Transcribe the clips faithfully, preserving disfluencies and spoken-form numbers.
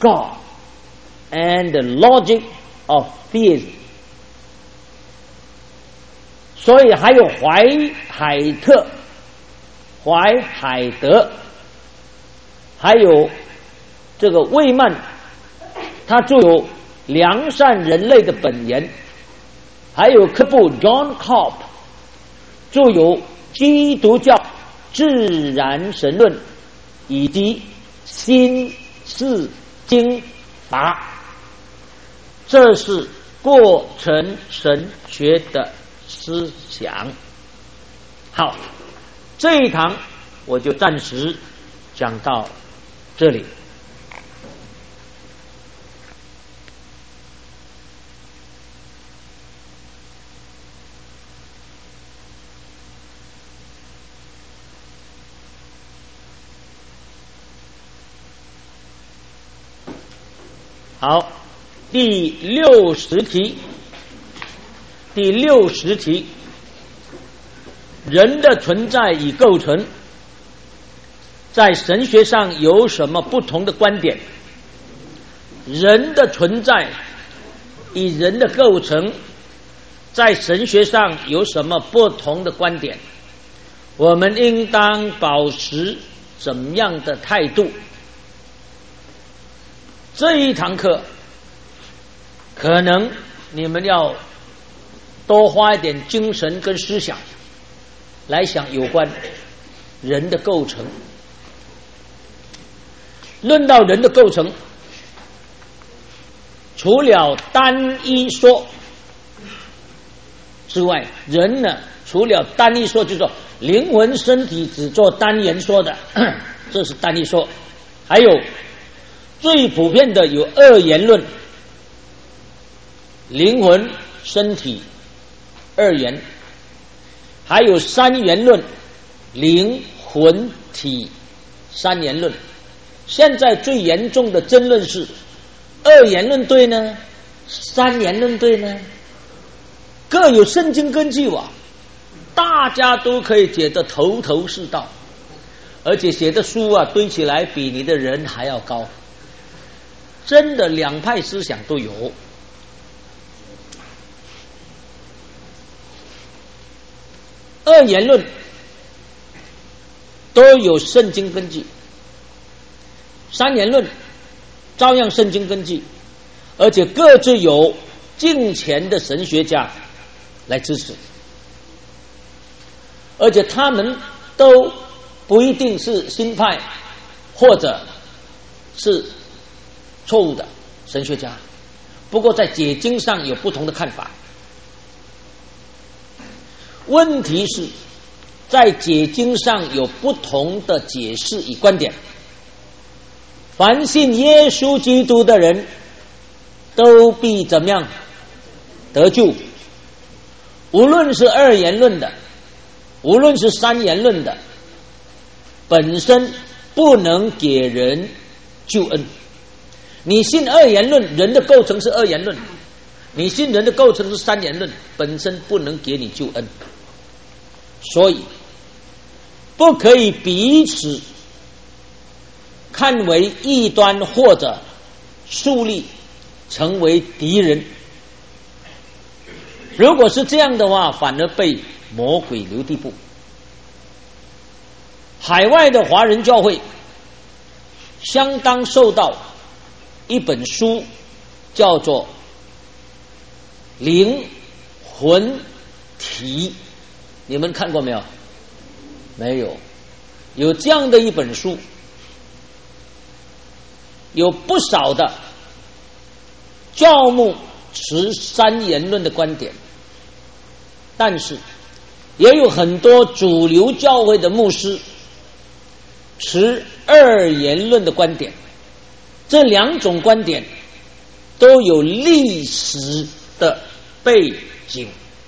God and the logic of theism。所以还有怀海特、怀海德，还有这个魏曼，他著有《良善人类的本源》，还有科布 John Cobb 著有《基督教自然神论》以及《新世经法》，这是过程神学的思想。好，这一堂我就暂时讲到这里。好，第六十题，第六十题，人的存在与构成，在神学上有什么不同的观点？人的存在与人的构成，在神学上有什么不同的观点？我们应当保持怎样的态度？这一堂课可能你们要多花一点精神跟思想来想有关人的构成。论到人的构成，除了单一说之外，人呢，除了单一说，就是说灵魂身体只做单元说的，这是单一说。还有最普遍的有二元论，灵魂身体二元，还有三元论，灵魂体三元论。现在最严重的争论是二元论对呢，三元论对呢？各有圣经根据哇，大家都可以解得头头是道，而且写的书啊堆起来比你的人还要高。真的两派思想都有。二元论都有圣经根据，三元论照样圣经根据，而且各自有敬虔的神学家来支持，而且他们都不一定是新派或者是错误的神学家，不过在解经上有不同的看法。问题是在解经上有不同的解释与观点。凡信耶稣基督的人都必怎么样得救？无论是二元论的，无论是三元论的，本身不能给人救恩。你信二元论，人的构成是二元论；你信人的构成是三元论，本身不能给你救恩。所以不可以彼此看为异端，或者树立成为敌人。如果是这样的话，反而被魔鬼留地步。海外的华人教会相当受到一本书叫做《灵魂体》，你们看过没有？没有。有这样的一本书，有不少的教牧持三元论的观点，但是也有很多主流教会的牧师持二元论的观点。这两种观点都有历史的背景。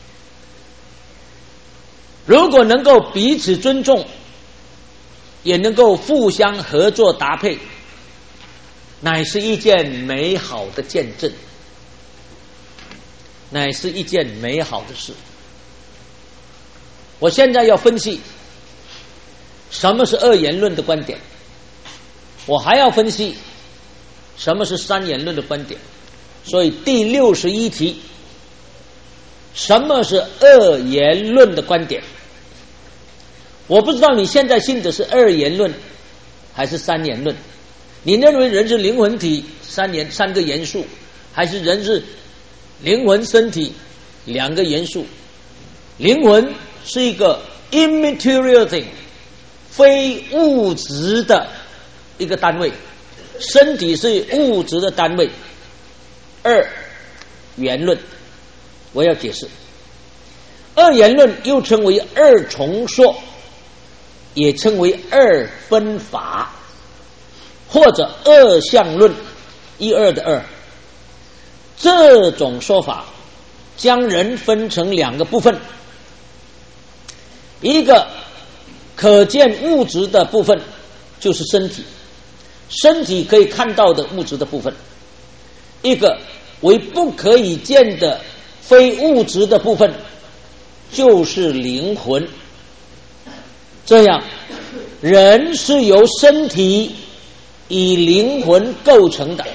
如果能够彼此尊重，也能够互相合作搭配，乃是一件美好的见证，乃是一件美好的事。我现在要分析什么是二元论的观点，我还要分析什么是三元论的观点。所以第六十一题，什么是二元论的观点？我不知道你现在信的是二元论还是三元论。你认为人是灵魂体三元三个元素，还是人是灵魂身体两个元素？灵魂是一个 immaterial thing 非物质的一个单位，身体是物质的单位。二元论我要解释，二元论又称为二重说，也称为二分法，或者二相论，一二的二。这种说法将人分成两个部分，一个可见物质的部分，就是身体，身体可以看到的物质的部分；一个为不可以见的非物质的部分，就是灵魂。这样，人是由身体以灵魂构成的。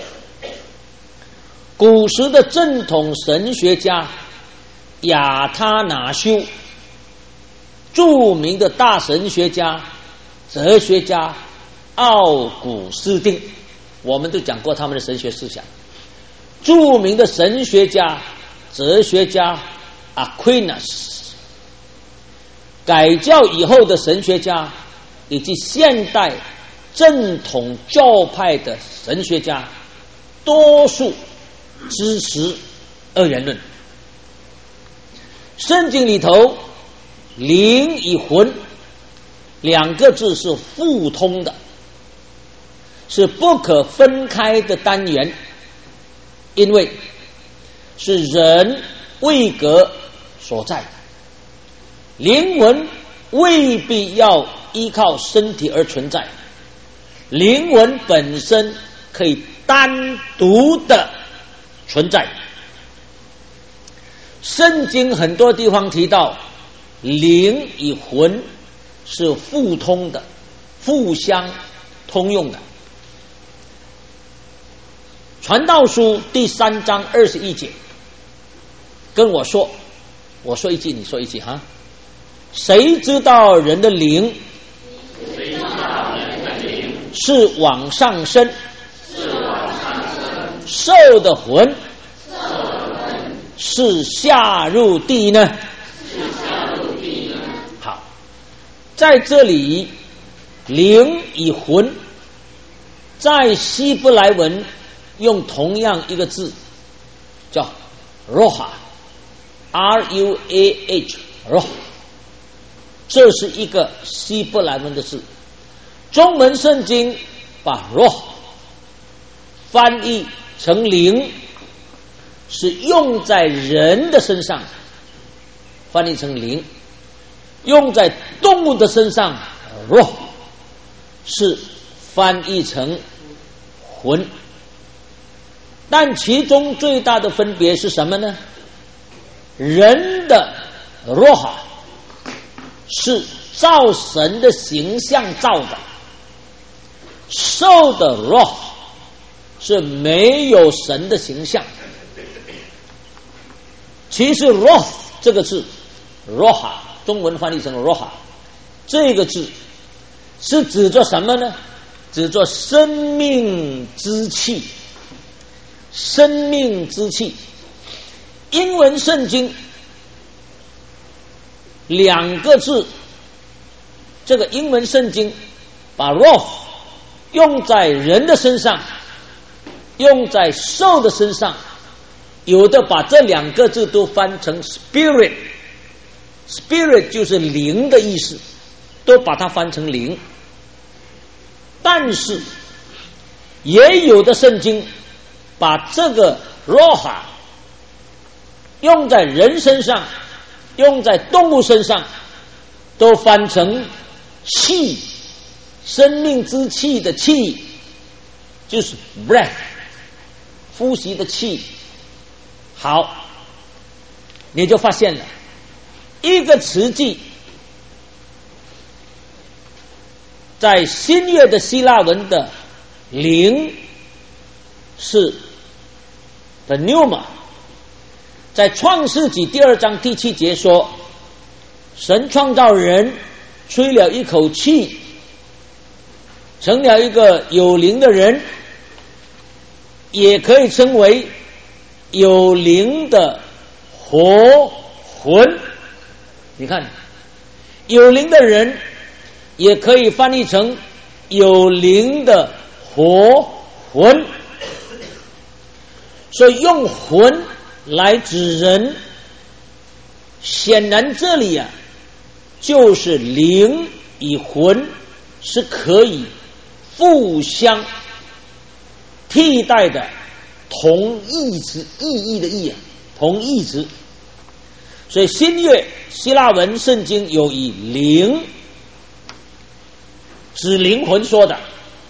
古时的正统神学家亚他那修，著名的大神学家、哲学家奥古斯丁，我们都讲过他们的神学思想。著名的神学家、哲学家 Aquinas， 改教以后的神学家，以及现代正统教派的神学家，多数支持二元论。圣经里头灵与魂两个字是互通的，是不可分开的单元，因为是人位格所在，灵魂未必要依靠身体而存在，灵魂本身可以单独的存在。圣经很多地方提到灵与魂是互通的，互相通用的。传道书第三章二十一节跟我说，我说一句你说一句哈，谁知道人的灵谁知道人的灵是往上升， 是往上升， 兽的魂兽的魂是下入地呢？ 是下入地呢？ 好，在这里灵与魂在希伯来文用同样一个字叫 roha R U A H roha， 这是一个希伯来文的字。中文圣经把 roha 翻译成灵，是用在人的身上，翻译成灵；用在动物的身上 roha 是翻译成魂。但其中最大的分别是什么呢？人的 roha 是照神的形象造的，兽的 roha 是没有神的形象。其实 roha 这个字 roha 中文翻译成 roha 这个字是指着什么呢？指着生命之气，生命之气。英文圣经两个字，这个英文圣经把 roha 用在人的身上，用在兽的身上，有的把这两个字都翻成 spirit， spirit 就是灵的意思，都把它翻成灵。但是也有的圣经把这个 roha 用在人身上，用在动物身上，都翻成气，生命之气的气，就是 breath， 呼吸的气。好，你就发现了一个词句在新约的希腊文的灵是的 pneuma。在创世纪第二章第七节说，神创造人，吹了一口气，成了一个有灵的人，也可以称为有灵的活魂。你看，有灵的人也可以翻译成有灵的活魂，所以用魂来指人，显然这里啊，就是灵与魂是可以互相替代的同义词，意义的义啊，同义词。所以新约希腊文圣经有以灵指灵魂说的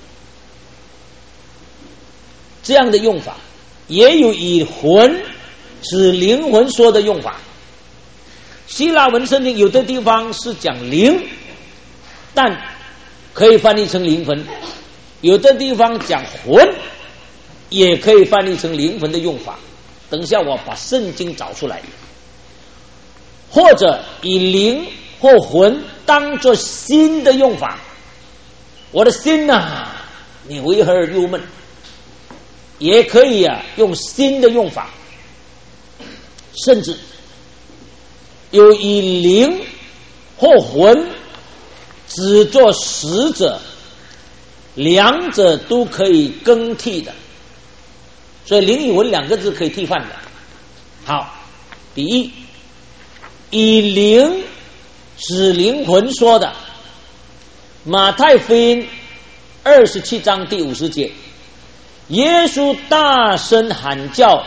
这样的用法，也有以魂指灵魂说的用法。希腊文圣经有的地方是讲灵，但可以翻译成灵魂；有的地方讲魂，也可以翻译成灵魂的用法。等一下我把圣经找出来。或者以灵或魂当作心的用法，我的心啊，你为何而忧闷？也可以啊，用心的用法，甚至有以灵或魂只作使者，两者都可以更替的。所以灵与魂两个字可以替换的。好，第一，以灵指灵魂说的，马太福音二十七章第五十节，耶稣大声喊叫，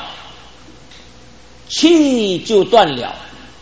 气就断了，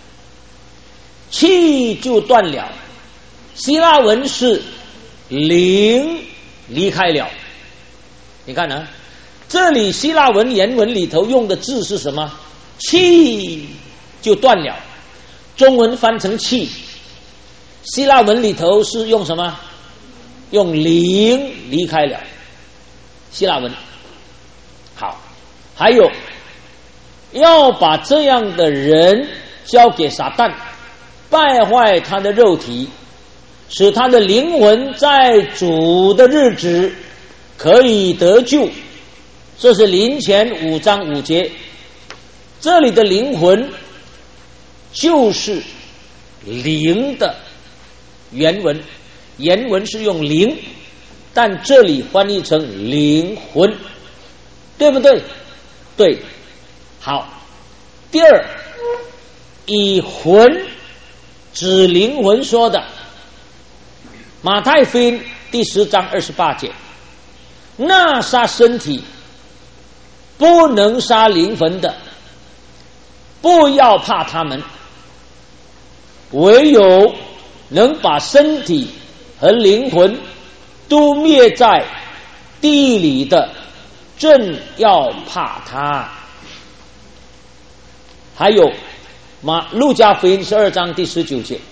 气就断了。希腊文是灵离开了。你看呢？这里希腊文原文里头用的字是什么？气就断了。中文翻成气，希腊文里头是用什么？用灵离开了。希腊文好，还有要把这样的人交给撒旦，败坏他的肉体，使他的灵魂在主的日子可以得救。这是林前五章五节。这里的灵魂就是灵的原文，原文是用灵，但这里翻译成灵魂，对不对？对。好，第二，以魂指灵魂说的，马太福音第十章二十八节，那杀身体不能杀灵魂的，不要怕他们，唯有能把身体和灵魂都灭在地里的，正要怕他。还有马路加福音十二章第十九节，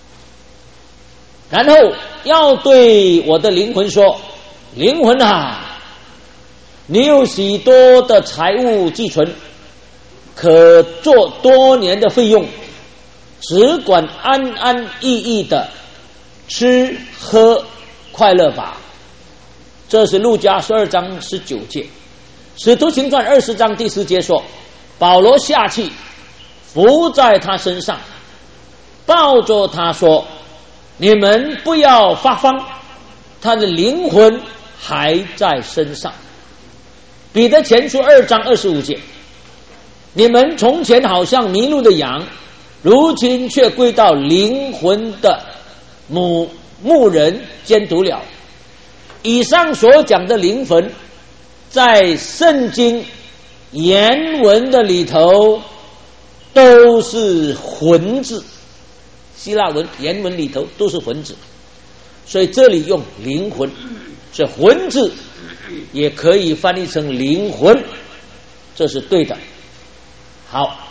然后要对我的灵魂说，灵魂啊，你有许多的财物寄存，可做多年的费用，只管安安逸逸的吃喝快乐吧。这是路加十二章十九节。使徒行传二十章第十节说，保罗下去伏在他身上，抱着他说，你们不要发慌，他的灵魂还在身上。彼得前书二章二十五节，你们从前好像迷路的羊，如今却归到灵魂的牧牧人监督了。以上所讲的灵魂，在圣经原文的里头都是魂字，希腊文原文里头都是魂字，所以这里用灵魂，所以魂字也可以翻译成灵魂，这是对的。好。